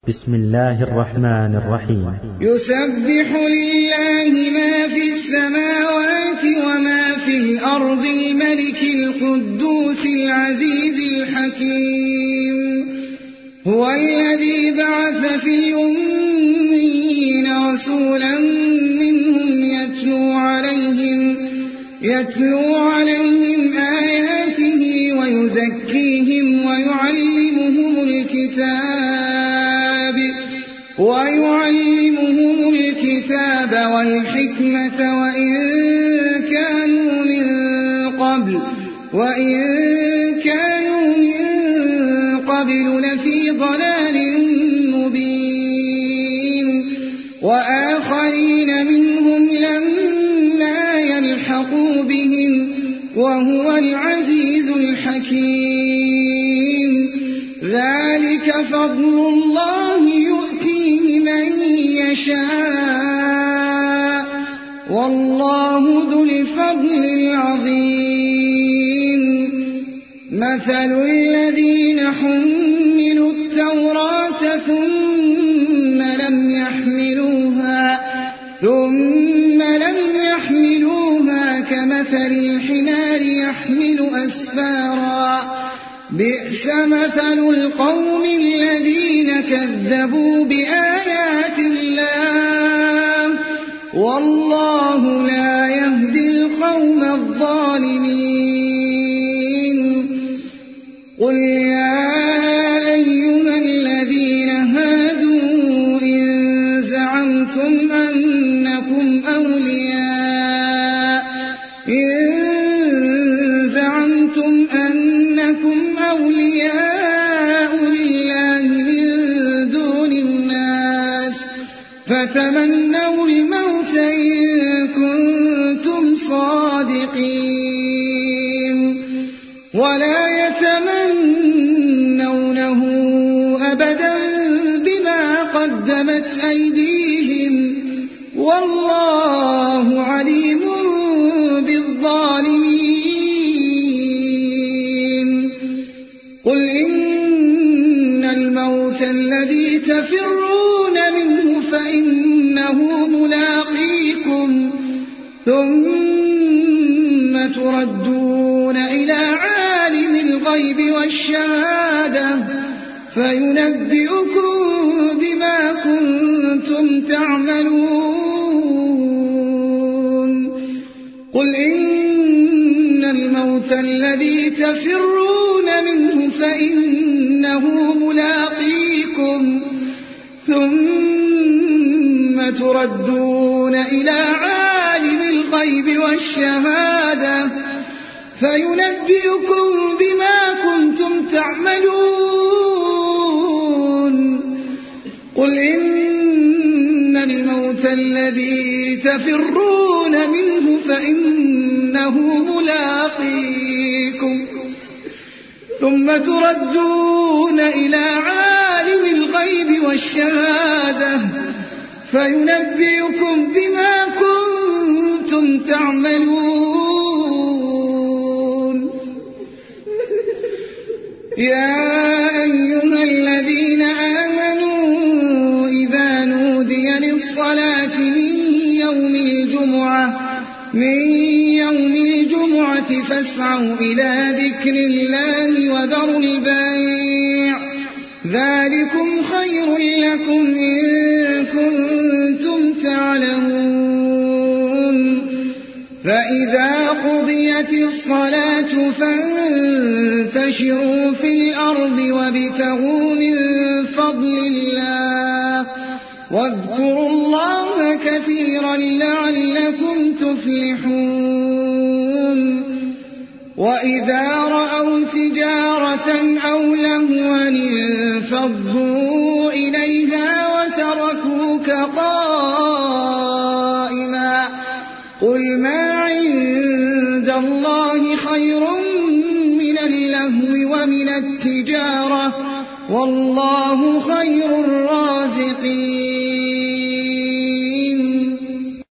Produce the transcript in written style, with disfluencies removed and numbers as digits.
بسم الله الرحمن الرحيم. يسبح لله ما في السماوات وما في الأرض الملك القدوس العزيز الحكيم. هو الذي بعث في الأميين رسولا منهم يتلو عليهم آياته ويزكيهم ويعلمهم الكتاب والحكمة وإن كانوا من قبل لفي ضلال مبين. وآخرين منهم لما يلحقوا بهم وهو العزيز الحكيم. ذلك فضل الله يؤتيه من يشاء والله ذو الفضل العظيم. مثل الذين حملوا التوراة ثم لم يحملوها كمثل الحمار يحمل أسفارا. بئس مثل القوم الذين كذبوا بآيات الله والله لا يهدي القوم الظالمين. قل يا أيها الذين هادوا إن زعمتم أنكم أولياء لله من دون الناس فتمنوا الموت إن كنتم صادقين ولا يتمنونه أبدا بما قدمت أيديهم والله عليم بالظالمين. قل إن الموت الذي تفرون منه فإنه ملاقيكم ثم تردون إلى عالم الغيب والشهادة فينبئكم بما كنتم تعملون. قل إن الموت الذي تفرون منه فإنه ملاقيكم ثم تردون إلى عالم الغيب والشهادة فينبئكم بما كنتم تعملون. قل إن الموت الذي تفرون منه فإنه ملاقيكم ثم تردون إلى عالم الغيب والشهادة فينبئكم بما كنتم تعملون. يا أيها الذين آمنوا إذا نودي للصلاة من يوم الجمعة فاسعوا إلى ذكر الله وذروا البيع ذلكم خير لكم إن كنتم تعلمون. فإذا قضيت الصلاة فانتشروا في الأرض وابتغوا من فضل الله واذكروا الله كثيرا لعلكم تفلحون. وإذا رأوا تجارة أو لهوا انفضوا إليها وتركوك قائما. قل ما عند الله خير من اللهو ومن التجارة والله خير الرازقين.